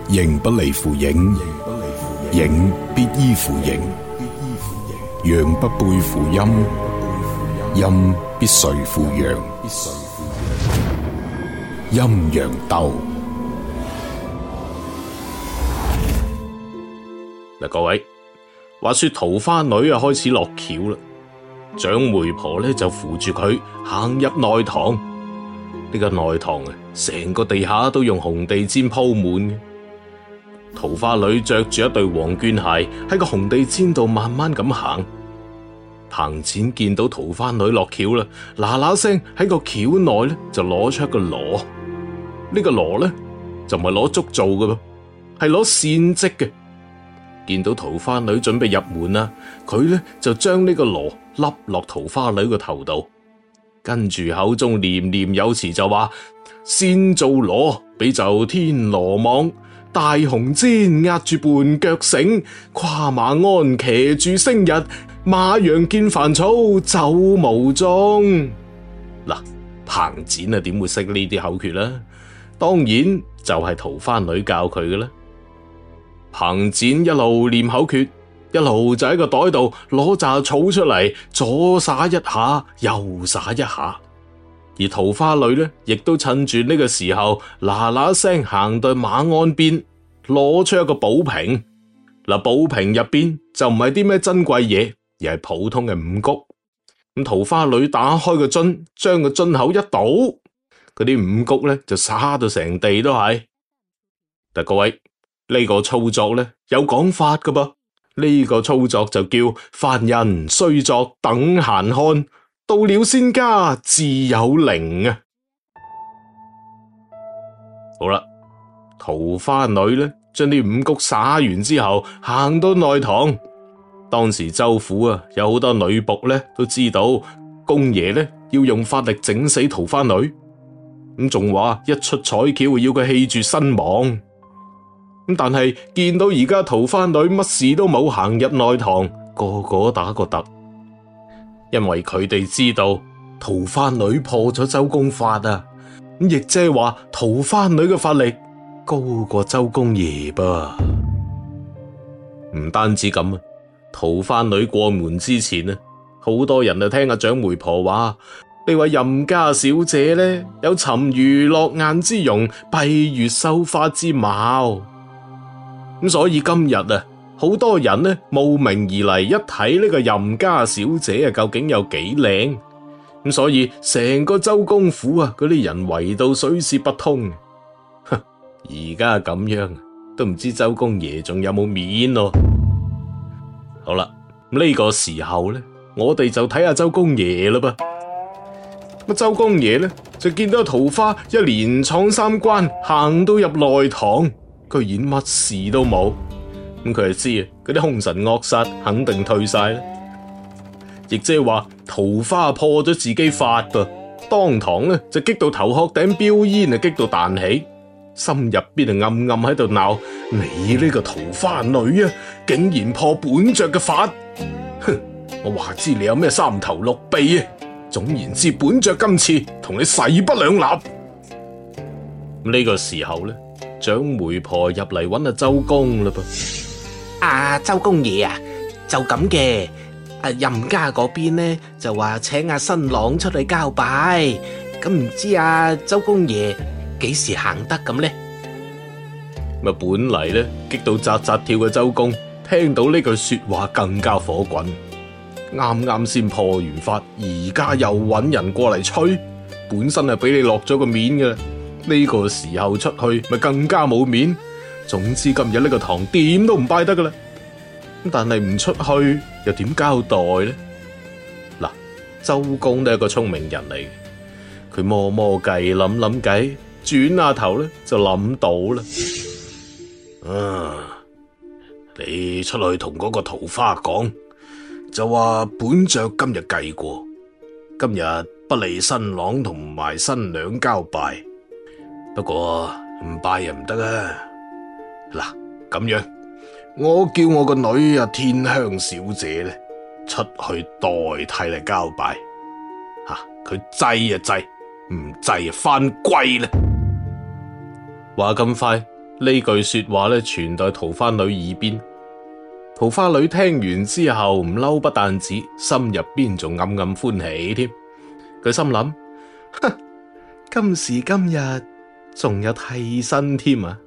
形不離乎影，影必依乎形；陽不背乎陰，陰必隨乎陽。陰陽鬥。 嗱，各位，話說桃花女開始落轎啦，長媒婆就扶住佢行入內堂。呢個內堂成個地下都用紅地氈鋪滿嘅。桃花女着住一對黃絹鞋喺個紅地氈度慢慢咁行。彭展見到桃花女落轎啦，嗱嗱聲喺個轎內就攞出一個鑼。呢個鑼就唔係攞竹做嘅噃，係攞線織嘅。見到桃花女準備入門啦，佢就將呢個鑼笠落桃花女個頭度，跟住口中念念有詞就話：先做鑼，比就天羅網，大紅氈壓住絆腳繩，跨馬鞍騎住星日，馬羊見煩草走無蹤。嗱，彭展點會識呢啲口訣啦？當然就係桃花女教佢嘅啦。彭展一路念口訣，一路就喺個袋度攞紮草出嚟，左撒一下，右撒一下。而桃花女亦都趁住呢個時候，嗱嗱聲行到馬鞍邊，攞出一個寶瓶。嗱，寶瓶入邊就唔係啲咩珍貴嘢，而係普通嘅五穀。咁桃花女打開個樽，將個樽口一倒，嗰啲五穀就灑到成地都係。但各位，呢個操作有講法噶噃，呢個操作就叫凡人須作等閒看，到了仙家自有靈啊！好啦，桃花女將啲五穀灑完之後，行到內堂。當時州府有好多女僕都知道公爺要用法力整死桃花女，咁仲話一出彩轎要佢氣絕身亡。但係見到而家桃花女乜事都冇，行入內堂，個個打個突，因為佢哋知道桃花女破咗周公法啊，亦即係話桃花女嘅法力高過周公爺噃。唔單止咁啊，桃花女過門之前好多人聽阿長媒婆話，呢位任家小姐有沉魚落雁之容，閉月羞花之貌。咁所以今日好多人慕名而嚟，一睇呢個任家小姐究竟有幾靚，咁所以成個周公府嗰啲人圍到水泄不通。而家咁樣都唔知周公爺仲有冇面咯。好啦，呢個時候我哋就睇下周公爺啦噃。周公爺就見到桃花一連闖三關，行到入內堂，居然乜事都冇，咁佢就知嗰啲凶神惡煞肯定退晒啦，亦即係話桃花破咗自己法噃，當堂就激到頭殼頂飆煙，激到彈起，心入邊暗暗喺度鬧：你呢個桃花女竟然破本爵嘅法！哼，我話知你有咩三頭六臂啊！總言之，本爵今次同你勢不兩立。呢個時候長媒婆入嚟揾阿周公啦噃。 周公爺就咁嘅。任家嗰邊就話請阿新郎出去交拜，咁唔知周公爺幾時行得咁呢？ 本嚟激到扎扎跳嘅周公，聽到呢句說話更加火滾。啱啱先破完法，而家又揾人過嚟吹，本身係俾你落咗個面嘅啦。呢個時候出去咪更加冇面。總之今日呢個堂點都唔拜得噶啦。但係唔出去又點交代呢？嗱，周公都係一個聰明人嚟嘅，佢摸摸計諗計，轉下頭就諗到啦。你出去同嗰個桃花講，就話本爵今日計過，今日不利新郎同埋新娘交拜。不過唔拜又唔得啊！嗱，咁樣我叫我個女天香小姐出去代替嚟交拜。佢制就制，唔制就翻歸啦。話咁快， 呢句說話咧傳到桃花女耳邊。桃花女聽完之後唔嬲不但止，心入邊仲暗暗歡喜添。佢心諗：哼，今時今日仲有替身添啊！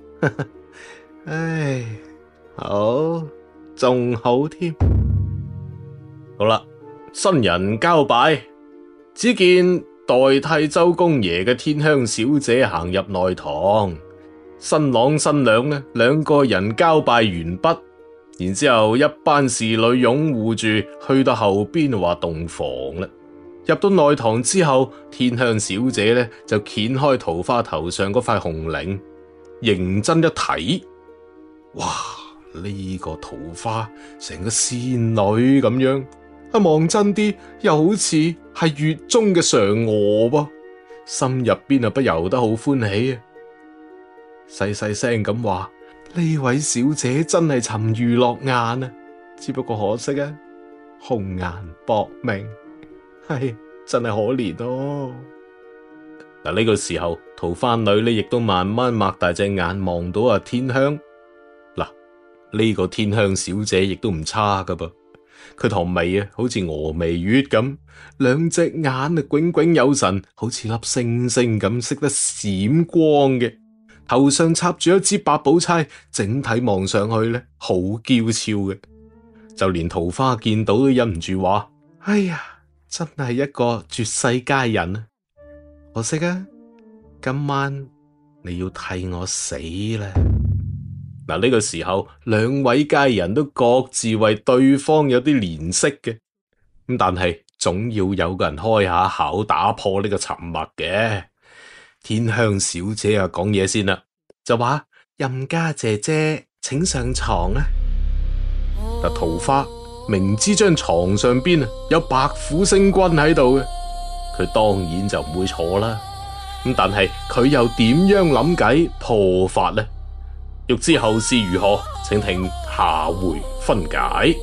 唉，好，仲好添。好啦，新人交拜，只見代替周公爺嘅天香小姐行入內堂，新郎新娘呢兩個人交拜完畢。然之後一班侍女擁護住去到後邊話洞房啦。入到內堂之後，天香小姐呢就掀開桃花頭上嗰塊紅綾，認真一睇，哇！呢個桃花成個仙女咁樣，一望真啲又好似係月中嘅嫦娥噃，心入邊不由得好歡喜啊！細細聲咁話。呢位小姐真係沉魚落雁啊！只不過可惜啊，紅顏薄命，係真係可憐咯。嗱，呢個時候桃花女呢亦都慢慢擘大隻眼望到阿天香。嗱，呢個天香小姐亦都唔差噶噃，佢堂眉啊好似峨眉月咁，兩隻眼啊炯炯有神，好似粒星星咁識得閃光嘅。頭上插住一支八寶釵，整體望上去呢，好嬌俏嘅，就連桃花見到都忍唔住話：哎呀，真係一個絕世佳人啊！可惜啊，今晚你要替我死啦！嗱，呢個時候兩位佳人都各自為對方有啲憐惜嘅，咁但係總要有個人開下口，打破呢個沉默嘅。天香小姐啊，講嘢先啦，就話任家姐姐請上床啦。但桃花明知張床上邊有白虎星君喺度嘅，佢當然就唔會坐啦。咁但係佢又點樣諗計破法呢？欲知後事如何，請聽下回分解。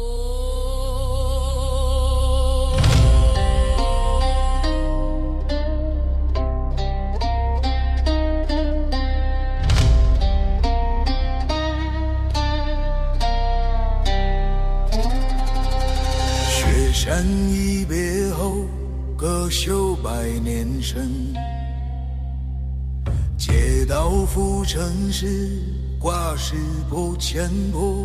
山一别后，各休百年身。借道浮尘时，挂石破前坡。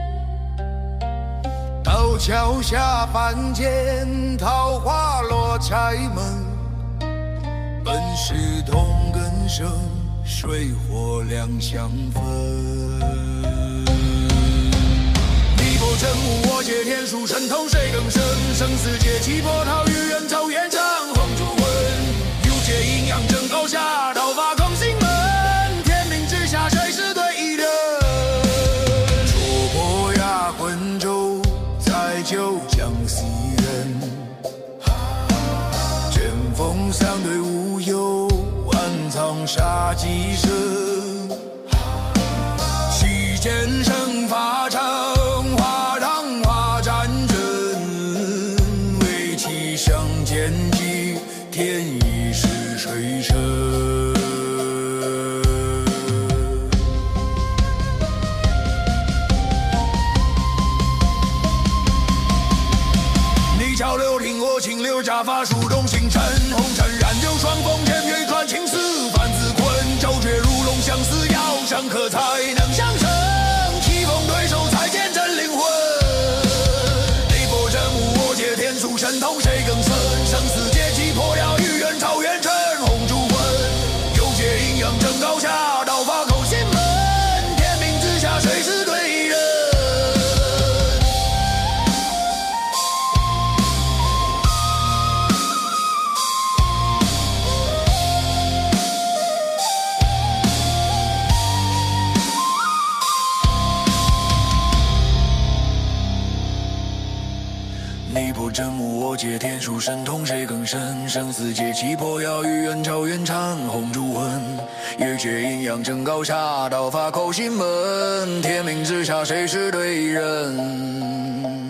道桥下凡间，桃花落柴门。本是同根生，水火两相分。真无我借天书，神通谁更深？生死劫起波涛，与人仇怨长红烛昏。有界阴阳争高下，道法空心门。天命之下，谁是对人？戳破崖魂咒，再救将死人。针锋相对无忧，暗藏杀机声。席间生法场。天意是水深，你潮流听我清流，家法术动星辰，红尘染酒双峰，天月传情丝，凡子困，周绝如龙，相思要上可才能相生，棋逢对手才见真灵魂。你波真无我借天书，神通谁更深？生死劫起破了与人草原尘红烛昏，有界阴阳争高下，道法口心门。天命之下，谁是对人？你不真无我借天书，神通谁更深？生死劫起破妖，与人朝远长红烛昏。有界阴阳争高下，道法口心门。天命之下，谁是对人？